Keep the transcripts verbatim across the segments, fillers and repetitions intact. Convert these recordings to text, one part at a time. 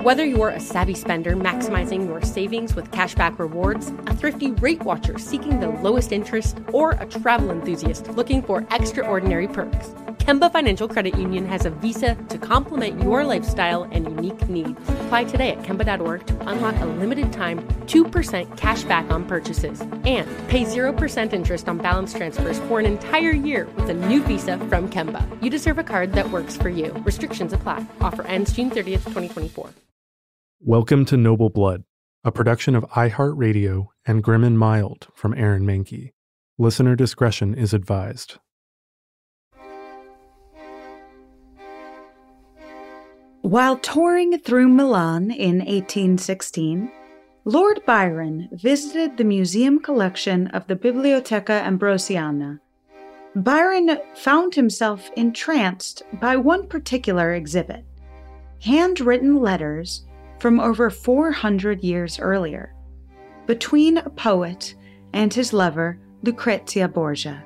Whether you're a savvy spender maximizing your savings with cashback rewards, a thrifty rate watcher seeking the lowest interest, or a travel enthusiast looking for extraordinary perks, Kemba Financial Credit Union has a visa to complement your lifestyle and unique needs. Apply today at Kemba dot org to unlock a limited-time two percent cash back on purchases and pay zero percent interest on balance transfers for an entire year with a new visa from Kemba. You deserve a card that works for you. Restrictions apply. Offer ends June thirtieth, twenty twenty-four. Welcome to Noble Blood, a production of iHeartRadio and Grim and Mild from Aaron Mahnke. Listener discretion is advised. While touring through Milan in eighteen sixteen, Lord Byron visited the museum collection of the Biblioteca Ambrosiana. Byron found himself entranced by one particular exhibit, handwritten letters from over four hundred years earlier, between a poet and his lover, Lucrezia Borgia.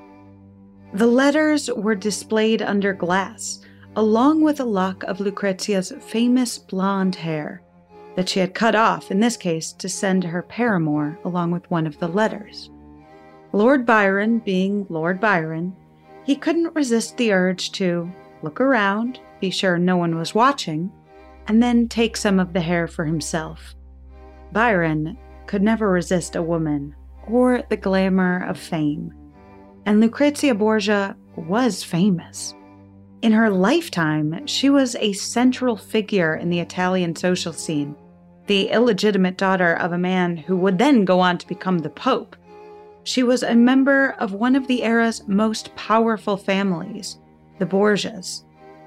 The letters were displayed under glass, along with a lock of Lucrezia's famous blonde hair that she had cut off, in this case, to send to her paramour along with one of the letters. Lord Byron, being Lord Byron, he couldn't resist the urge to look around, be sure no one was watching, and then take some of the hair for himself. Byron could never resist a woman or the glamour of fame, and Lucrezia Borgia was famous. In her lifetime, she was a central figure in the Italian social scene, the illegitimate daughter of a man who would then go on to become the Pope. She was a member of one of the era's most powerful families, the Borgias.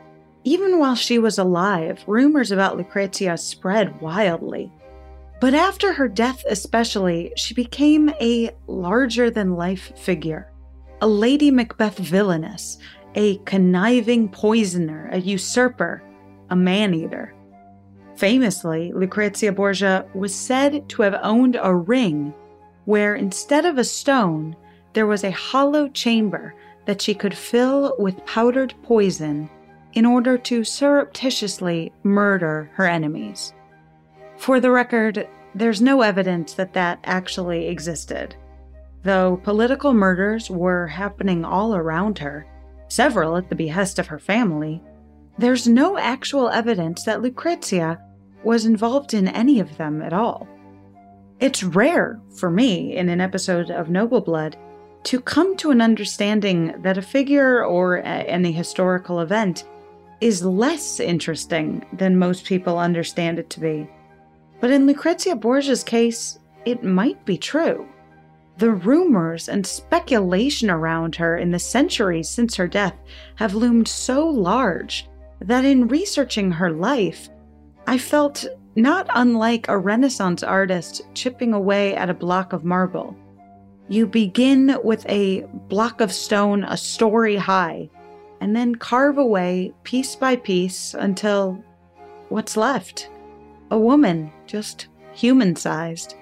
Even while she was alive, rumors about Lucrezia spread wildly. But after her death especially, she became a larger-than-life figure, a Lady Macbeth villainess, a conniving poisoner, a usurper, a man-eater. Famously, Lucrezia Borgia was said to have owned a ring where instead of a stone, there was a hollow chamber that she could fill with powdered poison in order to surreptitiously murder her enemies. For the record, there's no evidence that that actually existed. Though political murders were happening all around her, several at the behest of her family, there's no actual evidence that Lucrezia was involved in any of them at all. It's rare for me in an episode of Noble Blood to come to an understanding that a figure or a, any historical event is less interesting than most people understand it to be. But in Lucrezia Borgia's case, it might be true. The rumors and speculation around her in the centuries since her death have loomed so large that in researching her life, I felt not unlike a Renaissance artist chipping away at a block of marble. You begin with a block of stone a story high, and then carve away piece by piece until what's left? A woman, just human-sized.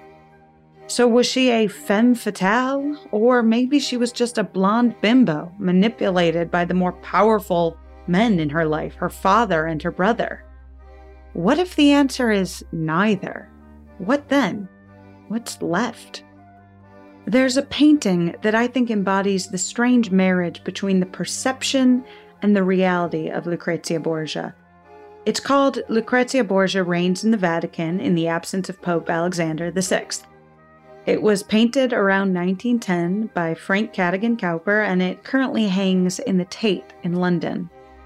So was she a femme fatale? Or maybe she was just a blonde bimbo manipulated by the more powerful men in her life, her father and her brother? What if the answer is neither? What then? What's left? There's a painting that I think embodies the strange marriage between the perception and the reality of Lucrezia Borgia. It's called Lucrezia Borgia Reigns in the Vatican in the Absence of Pope Alexander the Sixth. It was painted around nineteen ten by Frank Cadogan Cowper, and it currently hangs in the Tate in London.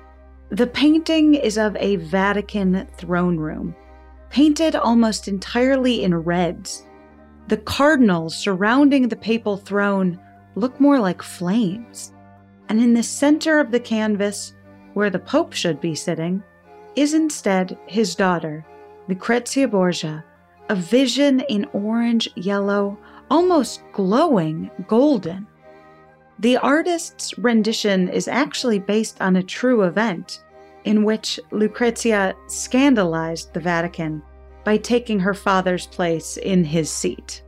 The painting is of a Vatican throne room, painted almost entirely in reds. The cardinals surrounding the papal throne look more like flames, and in the center of the canvas, where the Pope should be sitting, is instead his daughter, Lucrezia Borgia, a vision in orange, yellow, almost glowing golden. The artist's rendition is actually based on a true event in which Lucrezia scandalized the Vatican by taking her father's place in his seat.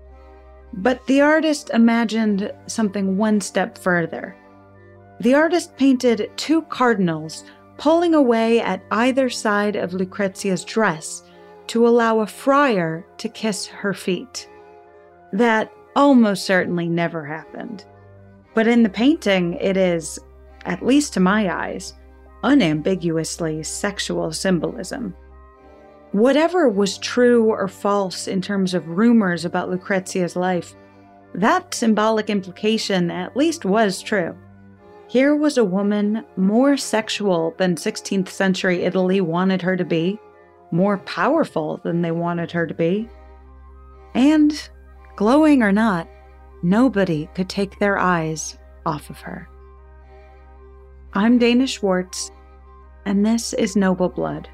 But the artist imagined something one step further. The artist painted two cardinals pulling away at either side of Lucrezia's dress, to allow a friar to kiss her feet. That almost certainly never happened. But in the painting, it is, at least to my eyes, unambiguously sexual symbolism. Whatever was true or false in terms of rumors about Lucrezia's life, that symbolic implication at least was true. Here was a woman more sexual than sixteenth century Italy wanted her to be, more powerful than they wanted her to be. And, glowing or not, nobody could take their eyes off of her. I'm Dana Schwartz, and this is Noble Blood.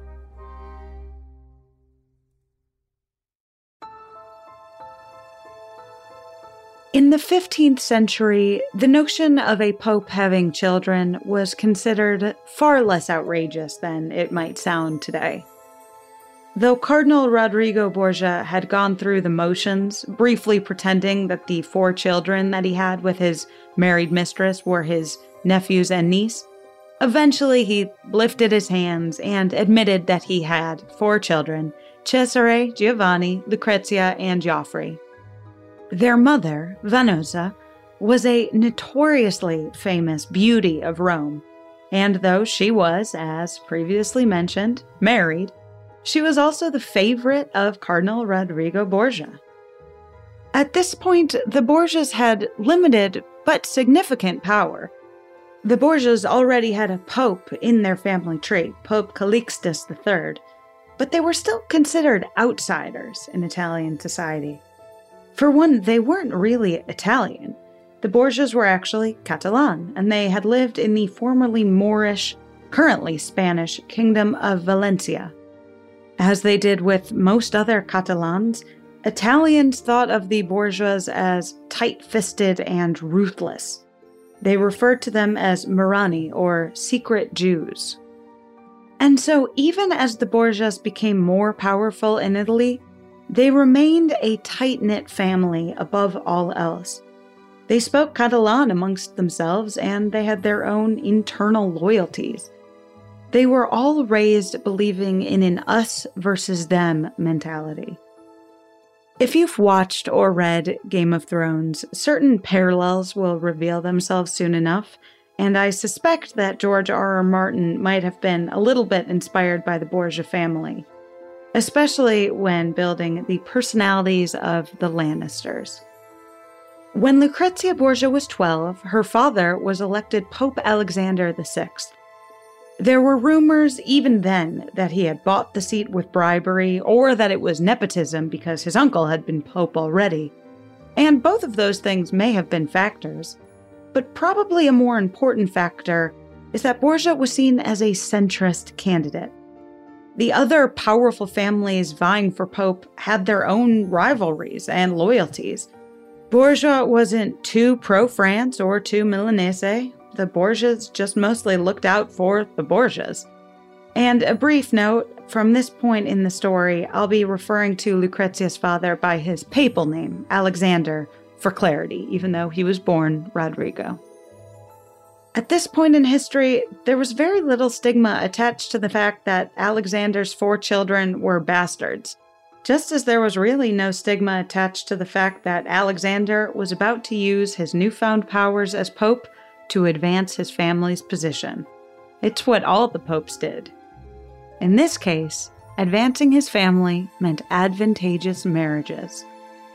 In the fifteenth century, the notion of a pope having children was considered far less outrageous than it might sound today. Though Cardinal Rodrigo Borgia had gone through the motions, briefly pretending that the four children that he had with his married mistress were his nephews and niece, eventually he lifted his hands and admitted that he had four children: Cesare, Giovanni, Lucrezia, and Geoffrey. Their mother, Venosa, was a notoriously famous beauty of Rome, and though she was, as previously mentioned, married, she was also the favorite of Cardinal Rodrigo Borgia. At this point, the Borgias had limited but significant power. The Borgias already had a pope in their family tree, Pope Calixtus the Third, but they were still considered outsiders in Italian society. For one, they weren't really Italian. The Borgias were actually Catalan, and they had lived in the formerly Moorish, currently Spanish, kingdom of Valencia. As they did with most other Catalans, Italians thought of the Borgias as tight-fisted and ruthless. They referred to them as Marani, or secret Jews. And so, even as the Borgias became more powerful in Italy, they remained a tight-knit family above all else. They spoke Catalan amongst themselves, and they had their own internal loyalties. They were all raised believing in an us versus them mentality. If you've watched or read Game of Thrones, certain parallels will reveal themselves soon enough, and I suspect that George R R. Martin might have been a little bit inspired by the Borgia family, especially when building the personalities of the Lannisters. When Lucrezia Borgia was twelve, her father was elected Pope Alexander the Sixth. There were rumors even then that he had bought the seat with bribery, or that it was nepotism because his uncle had been pope already. And both of those things may have been factors, but probably a more important factor is that Borgia was seen as a centrist candidate. The other powerful families vying for pope had their own rivalries and loyalties. Borgia wasn't too pro-France or too Milanese. The Borgias just mostly looked out for the Borgias. And a brief note, from this point in the story, I'll be referring to Lucrezia's father by his papal name, Alexander, for clarity, even though he was born Rodrigo. At this point in history, there was very little stigma attached to the fact that Alexander's four children were bastards, just as there was really no stigma attached to the fact that Alexander was about to use his newfound powers as pope to advance his family's position. It's what all the popes did. In this case, advancing his family meant advantageous marriages.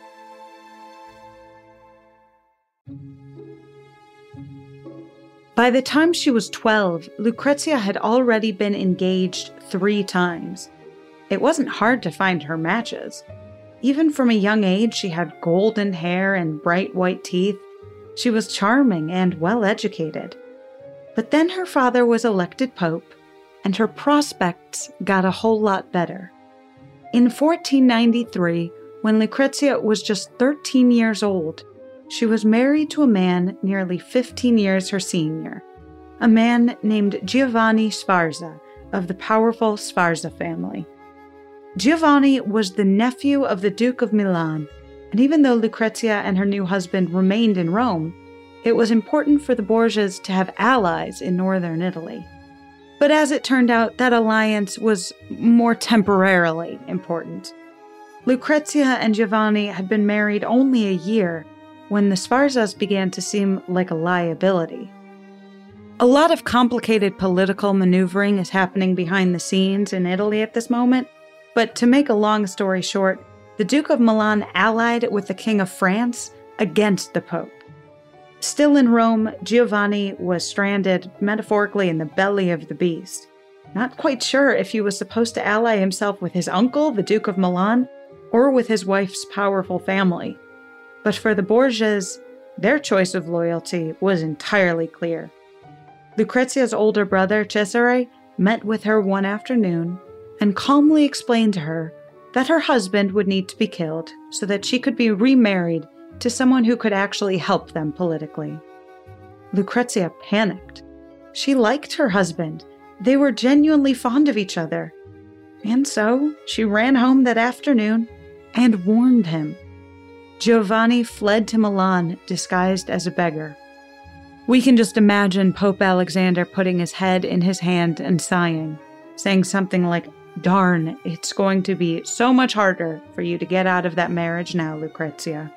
By the time she was twelve, Lucrezia had already been engaged three times. It wasn't hard to find her matches. Even from a young age, she had golden hair and bright white teeth. She was charming and well-educated. But then her father was elected pope, and her prospects got a whole lot better. In fourteen ninety-three, when Lucrezia was just thirteen years old, she was married to a man nearly fifteen years her senior, a man named Giovanni Sforza of the powerful Sforza family. Giovanni was the nephew of the Duke of Milan, and even though Lucrezia and her new husband remained in Rome, it was important for the Borgias to have allies in northern Italy. But as it turned out, that alliance was more temporarily important. Lucrezia and Giovanni had been married only a year when the Sfarzas began to seem like a liability. A lot of complicated political maneuvering is happening behind the scenes in Italy at this moment, but to make a long story short, the Duke of Milan allied with the King of France against the Pope. Still in Rome, Giovanni was stranded, metaphorically, in the belly of the beast. Not quite sure if he was supposed to ally himself with his uncle, the Duke of Milan, or with his wife's powerful family. But for the Borgias, their choice of loyalty was entirely clear. Lucrezia's older brother, Cesare, met with her one afternoon and calmly explained to her that her husband would need to be killed so that she could be remarried to someone who could actually help them politically. Lucrezia panicked. She liked her husband. They were genuinely fond of each other. And so she ran home that afternoon and warned him. Giovanni fled to Milan disguised as a beggar. We can just imagine Pope Alexander putting his head in his hand and sighing, saying something like, "Darn, it's going to be so much harder for you to get out of that marriage now, Lucrezia."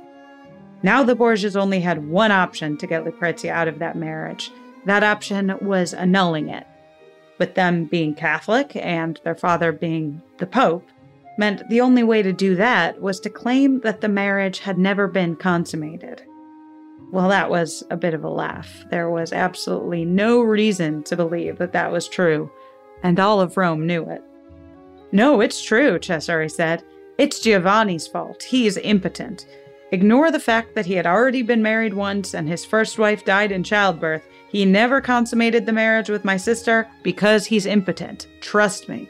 Now the Borgias only had one option to get Lucrezia out of that marriage. That option was annulling it. But them being Catholic and their father being the Pope meant the only way to do that was to claim that the marriage had never been consummated. Well, that was a bit of a laugh. There was absolutely no reason to believe that that was true, and all of Rome knew it. "No, it's true," Cesare said. "It's Giovanni's fault. He's impotent. Ignore the fact that he had already been married once and his first wife died in childbirth. He never consummated the marriage with my sister because he's impotent. Trust me."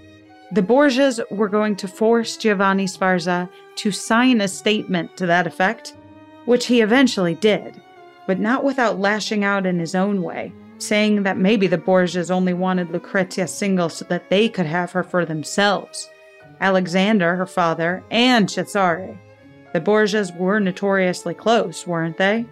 The Borgias were going to force Giovanni Sfarza to sign a statement to that effect, which he eventually did, but not without lashing out in his own way, saying that maybe the Borgias only wanted Lucrezia single so that they could have her for themselves. Alexander, her father, and Cesare. The Borgias were notoriously close, weren't they?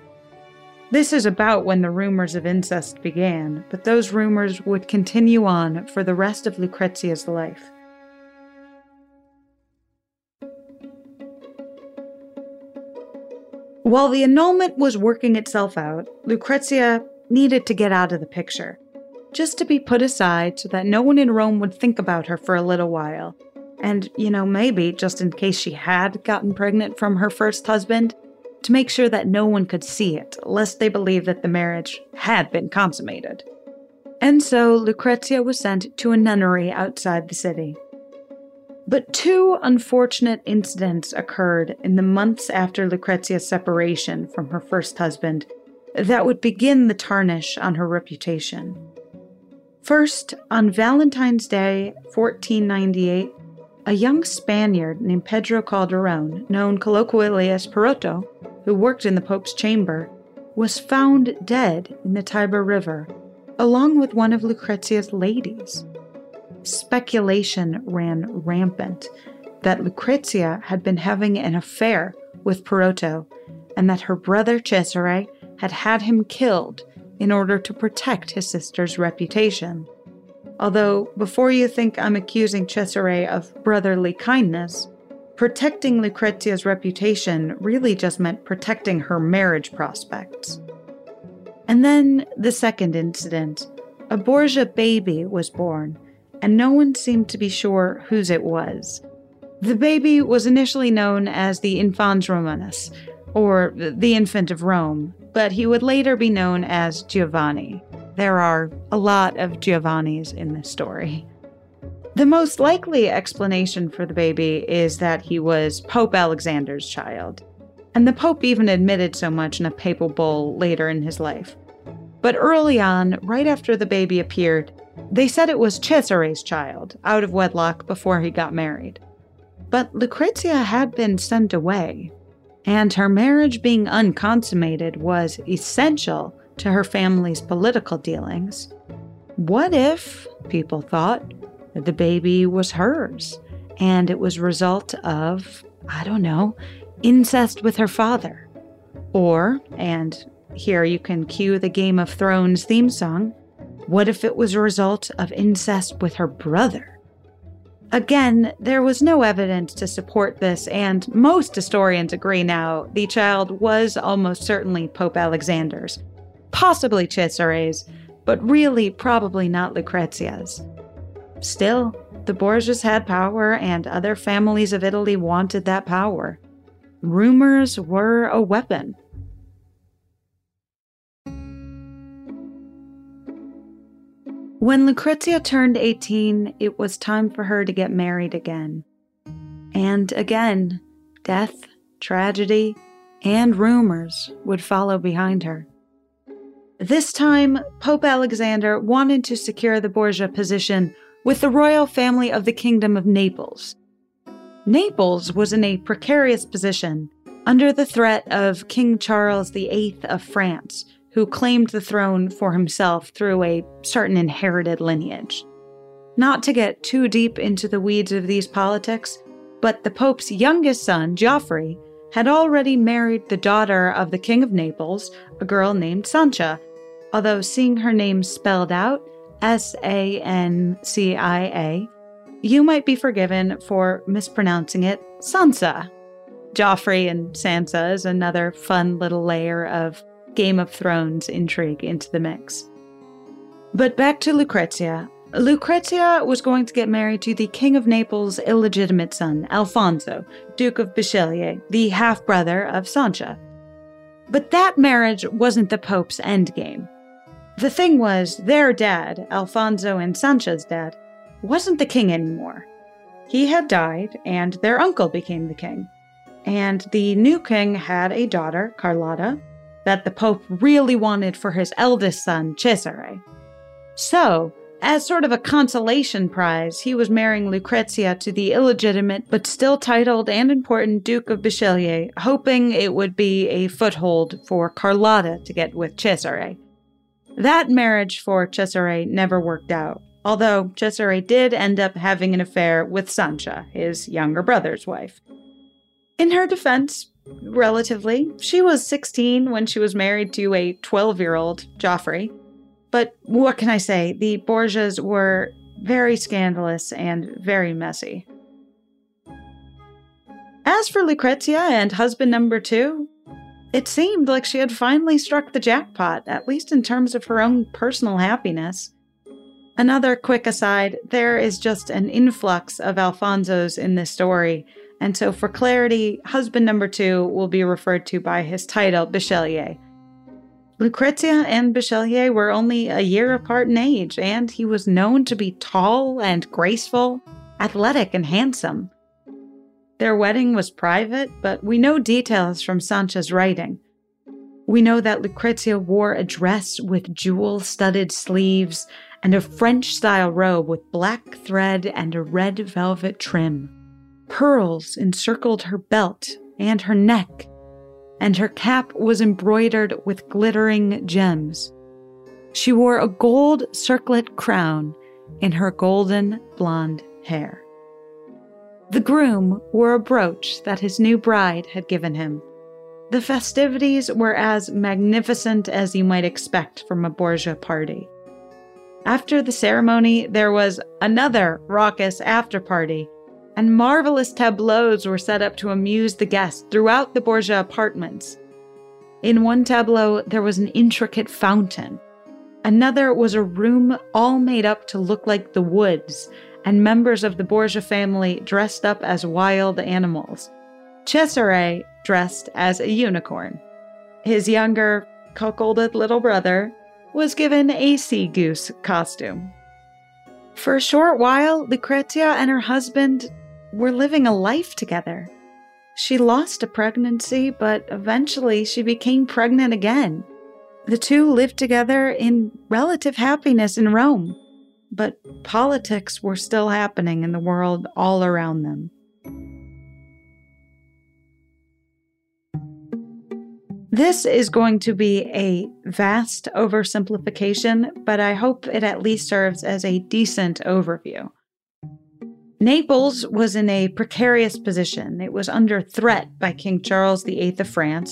This is about when the rumors of incest began, but those rumors would continue on for the rest of Lucrezia's life. While the annulment was working itself out, Lucrezia needed to get out of the picture, just to be put aside so that no one in Rome would think about her for a little while. And, you know, maybe just in case she had gotten pregnant from her first husband, to make sure that no one could see it, lest they believe that the marriage had been consummated. And so Lucrezia was sent to a nunnery outside the city. But two unfortunate incidents occurred in the months after Lucrezia's separation from her first husband that would begin the tarnish on her reputation. First, on Valentine's Day, fourteen ninety-eight, a young Spaniard named Pedro Calderon, known colloquially as Perotto, who worked in the Pope's chamber, was found dead in the Tiber River, along with one of Lucrezia's ladies. Speculation ran rampant that Lucrezia had been having an affair with Perotto, and that her brother Cesare had had him killed in order to protect his sister's reputation. Although, before you think I'm accusing Cesare of brotherly kindness, protecting Lucrezia's reputation really just meant protecting her marriage prospects. And then the second incident. A Borgia baby was born, and no one seemed to be sure whose it was. The baby was initially known as the Infans Romanus, or the Infant of Rome, but he would later be known as Giovanni. There are a lot of Giovannis in this story. The most likely explanation for the baby is that he was Pope Alexander's child, and the Pope even admitted so much in a papal bull later in his life. But early on, right after the baby appeared, they said it was Cesare's child, out of wedlock before he got married. But Lucrezia had been sent away, and her marriage being unconsummated was essential to her family's political dealings. What if, people thought, the baby was hers, and it was a result of, I don't know, incest with her father? Or, and here you can cue the Game of Thrones theme song, What if it was a result of incest with her brother? Again, there was no evidence to support this, and most historians agree now the child was almost certainly Pope Alexander's, possibly Cesare's, but really probably not Lucrezia's. Still, the Borgias had power, and other families of Italy wanted that power. Rumors were a weapon. When Lucrezia turned eighteen, it was time for her to get married again. And again, death, tragedy, and rumors would follow behind her. This time, Pope Alexander wanted to secure the Borgia position with the royal family of the Kingdom of Naples. Naples was in a precarious position under the threat of King Charles the Eighth of France, who claimed the throne for himself through a certain inherited lineage. Not to get too deep into the weeds of these politics, but the Pope's youngest son, Geoffrey, had already married the daughter of the King of Naples, a girl named Sancha, although seeing her name spelled out, S A N C I A, you might be forgiven for mispronouncing it Sansa. Joffrey and Sansa is another fun little layer of Game of Thrones intrigue into the mix. But back to Lucrezia. Lucrezia was going to get married to the King of Naples' illegitimate son, Alfonso, Duke of Bisceglie, the half-brother of Sancha. But that marriage wasn't the Pope's endgame. The thing was, their dad, Alfonso and Sancha's dad, wasn't the king anymore. He had died, and their uncle became the king. And the new king had a daughter, Carlotta, that the Pope really wanted for his eldest son, Cesare. So, as sort of a consolation prize, he was marrying Lucrezia to the illegitimate but still titled and important Duke of Bisceglie, hoping it would be a foothold for Carlotta to get with Cesare. That marriage for Cesare never worked out, although Cesare did end up having an affair with Sancha, his younger brother's wife. In her defense, relatively, she was sixteen when she was married to a twelve-year-old Geoffrey. But what can I say? The Borgias were very scandalous and very messy. As for Lucrezia and husband number two, it seemed like she had finally struck the jackpot, at least in terms of her own personal happiness. Another quick aside, there is just an influx of Alfonsos in this story, and so for clarity, husband number two will be referred to by his title, Bisceglie. Lucrezia and Bisceglie were only a year apart in age, and he was known to be tall and graceful, athletic and handsome. Their wedding was private, but we know details from Sancha's writing. We know that Lucrezia wore a dress with jewel-studded sleeves and a French-style robe with black thread and a red velvet trim. Pearls encircled her belt and her neck, and her cap was embroidered with glittering gems. She wore a gold circlet crown in her golden blonde hair. The groom wore a brooch that his new bride had given him. The festivities were as magnificent as you might expect from a Borgia party. After the ceremony, there was another raucous after-party, and marvelous tableaus were set up to amuse the guests throughout the Borgia apartments. In one tableau, there was an intricate fountain. Another was a room all made up to look like the woods, and members of the Borgia family dressed up as wild animals. Cesare dressed as a unicorn. His younger, cuckolded little brother was given a sea goose costume. For a short while, Lucrezia and her husband were living a life together. She lost a pregnancy, but eventually she became pregnant again. The two lived together in relative happiness in Rome, but politics were still happening in the world all around them. This is going to be a vast oversimplification, but I hope it at least serves as a decent overview. Naples was in a precarious position. It was under threat by King Charles the Eighth of France,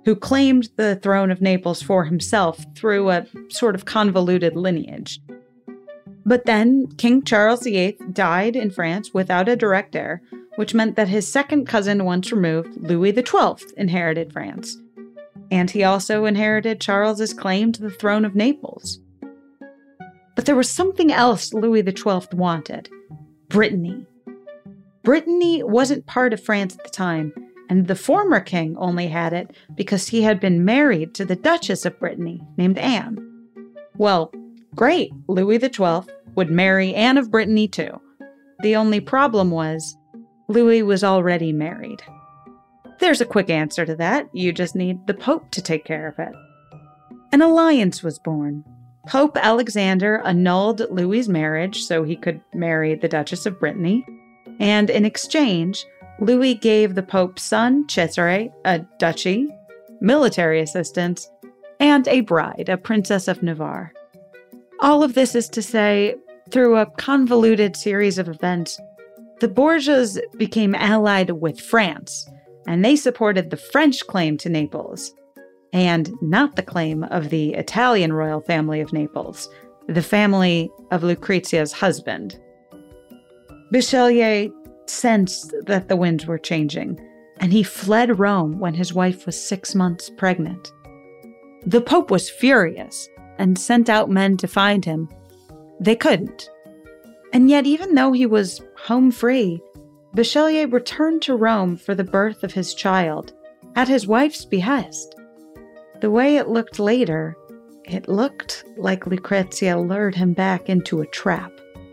who claimed the throne of Naples for himself through a sort of convoluted lineage. But then King Charles the Eighth died in France without a direct heir, which meant that his second cousin once removed, Louis the Twelfth, inherited France. And he also inherited Charles's claim to the throne of Naples. But there was something else Louis the Twelfth wanted: Brittany. Brittany wasn't part of France at the time, and the former king only had it because he had been married to the Duchess of Brittany, named Anne. Well, great, Louis the Twelfth would marry Anne of Brittany too. The only problem was, Louis was already married. There's a quick answer to that. You just need the Pope to take care of it. An alliance was born. Pope Alexander annulled Louis's marriage so he could marry the Duchess of Brittany, and in exchange, Louis gave the Pope's son, Cesare, a duchy, military assistance, and a bride, a princess of Navarre. All of this is to say, through a convoluted series of events, the Borgias became allied with France, and they supported the French claim to Naples, and not the claim of the Italian royal family of Naples, the family of Lucrezia's husband. Bachelier sensed that the winds were changing, and he fled Rome when his wife was six months pregnant. The Pope was furious and sent out men to find him. They couldn't. And yet, even though he was home free, Bachelier returned to Rome for the birth of his child, at his wife's behest. The way it looked later, it looked like Lucrezia lured him back into a trap.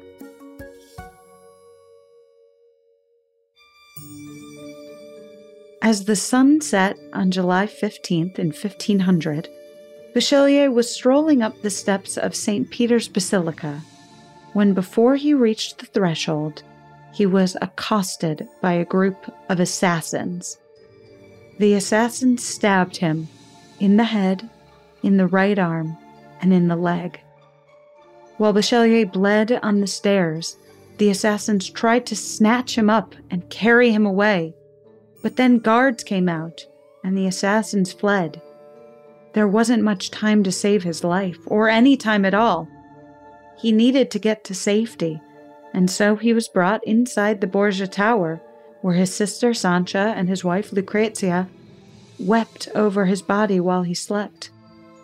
As the sun set on July fifteenth in fifteen hundred, Bachelier was strolling up the steps of Saint Peter's Basilica, when before he reached the threshold, he was accosted by a group of assassins. The assassins stabbed him in the head, in the right arm, and in the leg. While Bachelier bled on the stairs, the assassins tried to snatch him up and carry him away, but then guards came out, and the assassins fled. There wasn't much time to save his life, or any time at all. He needed to get to safety, and so he was brought inside the Borgia Tower, where his sister Sancha and his wife Lucrezia wept over his body while he slept.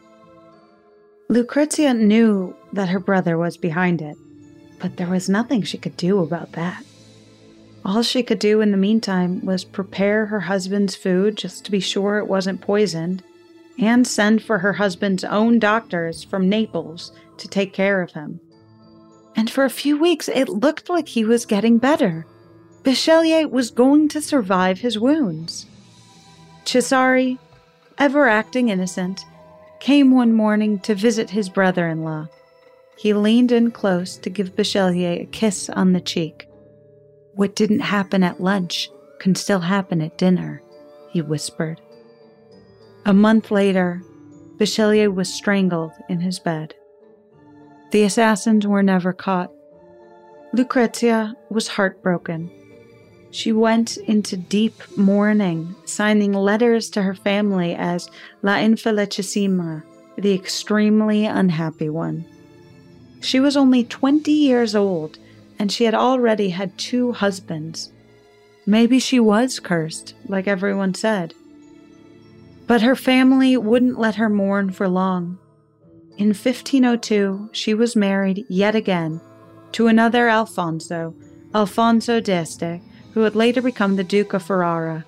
Lucrezia knew that her brother was behind it, but there was nothing she could do about that. All she could do in the meantime was prepare her husband's food just to be sure it wasn't poisoned, and send for her husband's own doctors from Naples to take care of him. And for a few weeks, it looked like he was getting better. Bachelier was going to survive his wounds. Cesare, ever acting innocent, came one morning to visit his brother-in-law. He leaned in close to give Bachelier a kiss on the cheek. "What didn't happen at lunch can still happen at dinner," he whispered. A month later, Bachelier was strangled in his bed. The assassins were never caught. Lucrezia was heartbroken. She went into deep mourning, signing letters to her family as La Infelicissima, the extremely unhappy one. She was only twenty years old, and she had already had two husbands. Maybe she was cursed, like everyone said. But her family wouldn't let her mourn for long. In fifteen oh two, she was married yet again to another Alfonso, Alfonso d'Este, who would later become the Duke of Ferrara.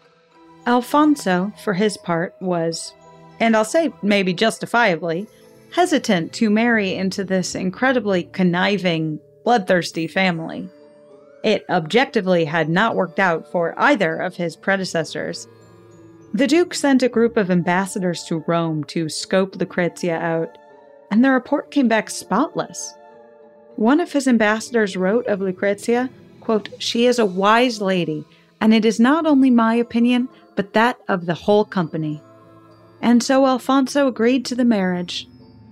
Alfonso, for his part, was, and I'll say maybe justifiably, hesitant to marry into this incredibly conniving, bloodthirsty family. It objectively had not worked out for either of his predecessors. The Duke sent a group of ambassadors to Rome to scope Lucrezia out, and the report came back spotless. One of his ambassadors wrote of Lucrezia, quote, "She is a wise lady, and it is not only my opinion, but that of the whole company." And so Alfonso agreed to the marriage.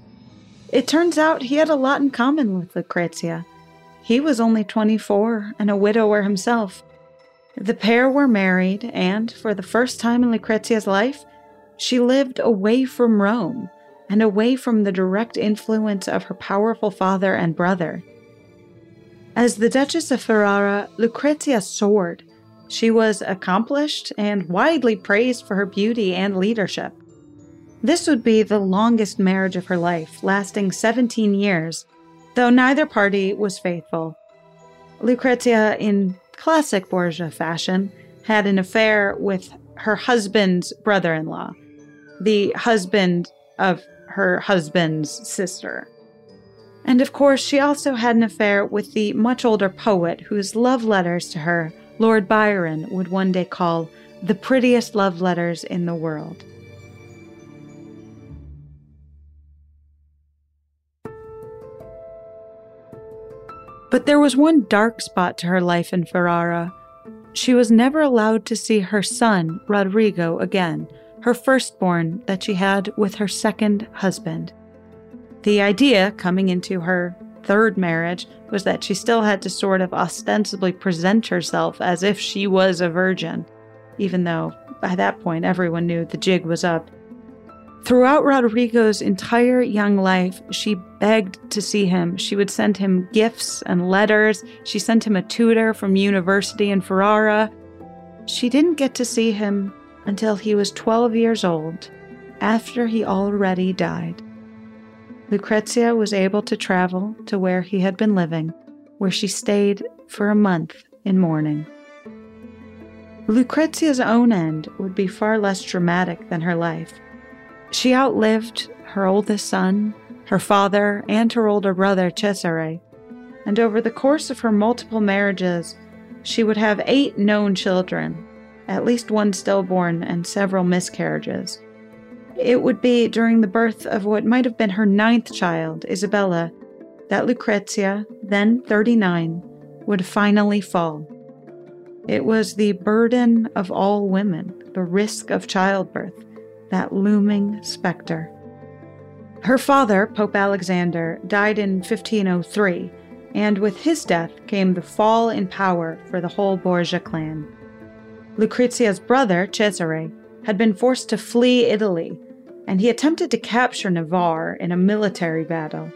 It turns out he had a lot in common with Lucrezia. He was only twenty-four and a widower himself. The pair were married, and for the first time in Lucrezia's life, She lived away from Rome and away from the direct influence of her powerful father and brother. As the Duchess of Ferrara, Lucrezia soared. She was accomplished and widely praised for her beauty and leadership. This would be the longest marriage of her life, lasting seventeen years, though neither party was faithful. Lucrezia, in classic Borgia fashion, had an affair with her husband's brother-in-law, the husband of her husband's sister. And of course, she also had an affair with the much older poet whose love letters to her Lord Byron would one day call the prettiest love letters in the world. But there was one dark spot to her life in Ferrara. She was never allowed to see her son, Rodrigo, again, her firstborn that she had with her second husband. The idea, coming into her third marriage, was that she still had to sort of ostensibly present herself as if she was a virgin, even though by that point everyone knew the jig was up. Throughout Rodrigo's entire young life, she begged to see him. She would send him gifts and letters. She sent him a tutor from university in Ferrara. She didn't get to see him until he was twelve years old, after he already died. Lucrezia was able to travel to where he had been living, where she stayed for a month in mourning. Lucrezia's own end would be far less dramatic than her life. She outlived her oldest son, her father, and her older brother, Cesare, and over the course of her multiple marriages, she would have eight known children, at least one stillborn and several miscarriages. It would be during the birth of what might have been her ninth child, Isabella, that Lucrezia, then thirty-nine, would finally fall. It was the burden of all women, the risk of childbirth, that looming specter. Her father, Pope Alexander, died in fifteen oh three, and with his death came the fall in power for the whole Borgia clan. Lucrezia's brother, Cesare, had been forced to flee Italy, and he attempted to capture Navarre in a military battle.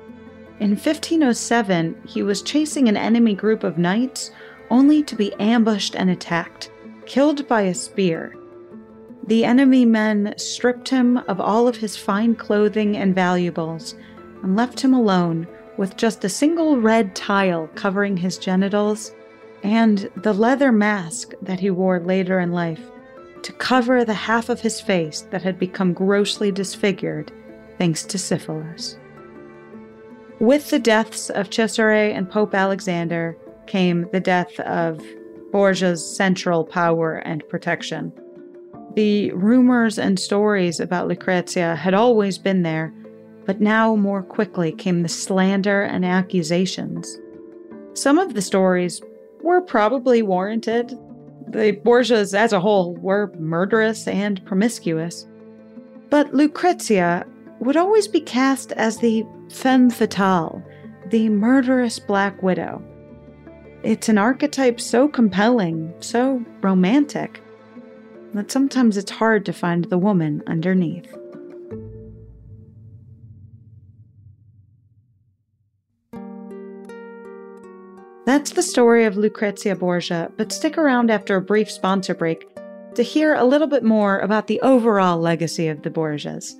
In fifteen oh seven, he was chasing an enemy group of knights only to be ambushed and attacked, killed by a spear. The enemy men stripped him of all of his fine clothing and valuables and left him alone with just a single red tile covering his genitals and the leather mask that he wore later in life to cover the half of his face that had become grossly disfigured thanks to syphilis. With the deaths of Cesare and Pope Alexander came the death of Borgia's central power and protection. The rumors and stories about Lucrezia had always been there, but now more quickly came the slander and accusations. Some of the stories were probably warranted. The Borgias as a whole were murderous and promiscuous. But Lucrezia would always be cast as the femme fatale, the murderous Black Widow. It's an archetype so compelling, so romantic, that sometimes it's hard to find the woman underneath. That's the story of Lucrezia Borgia, but stick around after a brief sponsor break to hear a little bit more about the overall legacy of the Borgias.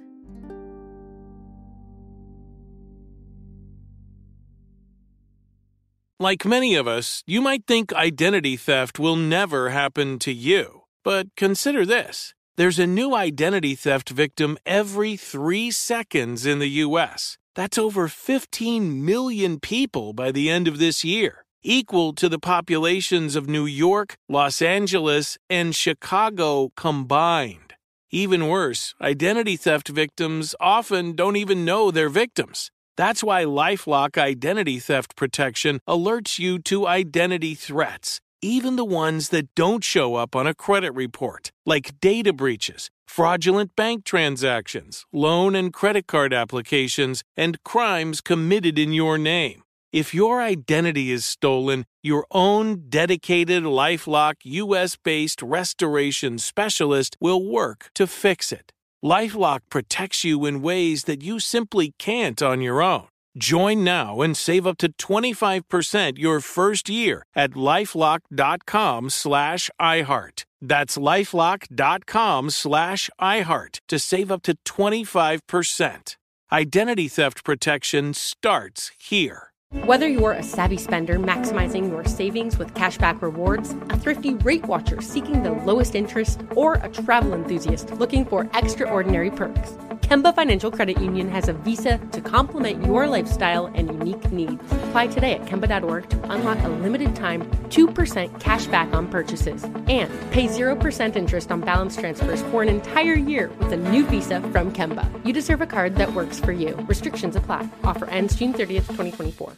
Like many of us, you might think identity theft will never happen to you. But consider this. There's a new identity theft victim every three seconds in the U S. That's over fifteen million people by the end of this year, equal to the populations of New York, Los Angeles, and Chicago combined. Even worse, identity theft victims often don't even know they're victims. That's why LifeLock Identity Theft Protection alerts you to identity threats, even the ones that don't show up on a credit report, like data breaches, fraudulent bank transactions, loan and credit card applications, and crimes committed in your name. If your identity is stolen, your own dedicated LifeLock U S-based restoration specialist will work to fix it. LifeLock protects you in ways that you simply can't on your own. Join now and save up to twenty-five percent your first year at LifeLock.com slash iHeart. That's LifeLock.com slash iHeart to save up to twenty-five percent. Identity theft protection starts here. Whether you're a savvy spender maximizing your savings with cashback rewards, a thrifty rate watcher seeking the lowest interest, or a travel enthusiast looking for extraordinary perks, Kemba Financial Credit Union has a visa to complement your lifestyle and unique needs. Apply today at Kemba dot org to unlock a limited-time two percent cash back on purchases and pay zero percent interest on balance transfers for an entire year with a new visa from Kemba. You deserve a card that works for you. Restrictions apply. Offer ends June thirtieth, twenty twenty-four.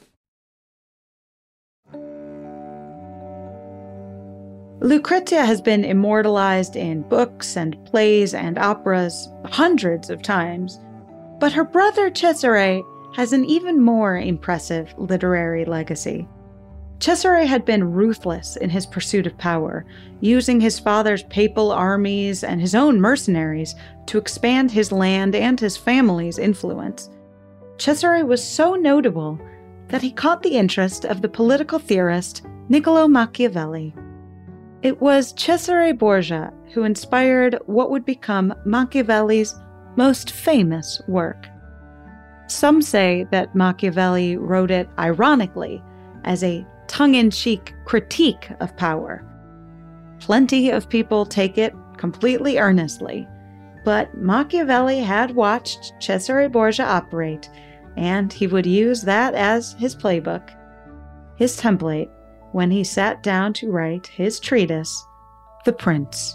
Lucrezia has been immortalized in books and plays and operas hundreds of times, but her brother Cesare has an even more impressive literary legacy. Cesare had been ruthless in his pursuit of power, using his father's papal armies and his own mercenaries to expand his land and his family's influence. Cesare was so notable that he caught the interest of the political theorist Niccolò Machiavelli. It was Cesare Borgia who inspired what would become Machiavelli's most famous work. Some say that Machiavelli wrote it ironically, as a tongue-in-cheek critique of power. Plenty of people take it completely earnestly, but Machiavelli had watched Cesare Borgia operate, and he would use that as his playbook, his template, when he sat down to write his treatise, The Prince.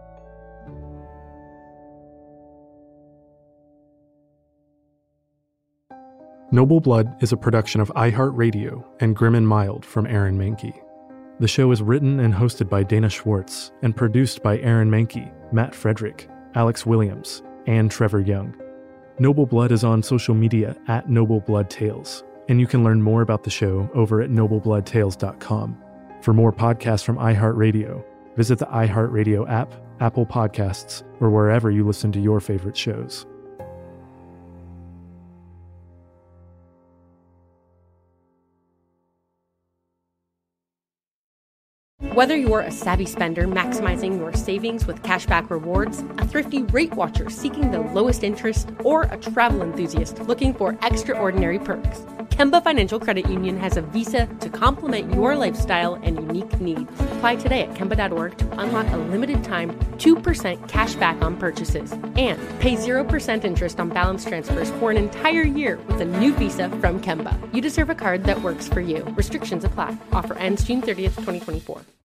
Noble Blood is a production of iHeartRadio and Grim and Mild from Aaron Mahnke. The show is written and hosted by Dana Schwartz and produced by Aaron Mahnke, Matt Frederick, Alex Williams, and Trevor Young. Noble Blood is on social media at Noble Blood Tales, and you can learn more about the show over at noble blood tales dot com. For more podcasts from iHeartRadio, visit the iHeartRadio app, Apple Podcasts, or wherever you listen to your favorite shows. Whether you're a savvy spender maximizing your savings with cashback rewards, a thrifty rate watcher seeking the lowest interest, or a travel enthusiast looking for extraordinary perks, Kemba Financial Credit Union has a visa to complement your lifestyle and unique needs. Apply today at Kemba dot org to unlock a limited-time two percent cash back on purchases and pay zero percent interest on balance transfers for an entire year with a new visa from Kemba. You deserve a card that works for you. Restrictions apply. Offer ends June thirtieth, twenty twenty-four.